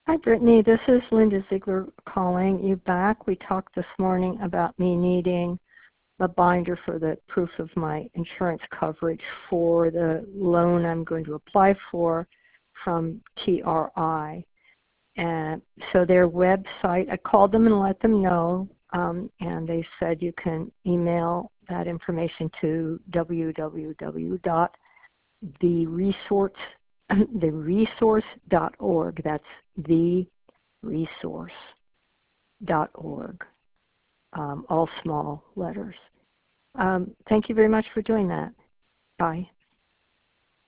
Hi, Brittany. This is Linda Ziegler calling you back. We talked this morning about me needing a binder for the proof of my insurance coverage for the loan I'm going to apply for from TRI. And so their website, I called them and let them know, and they said you can email that information to theresource.org. That's theresource.org, all small letters. Thank you very much for doing that. Bye.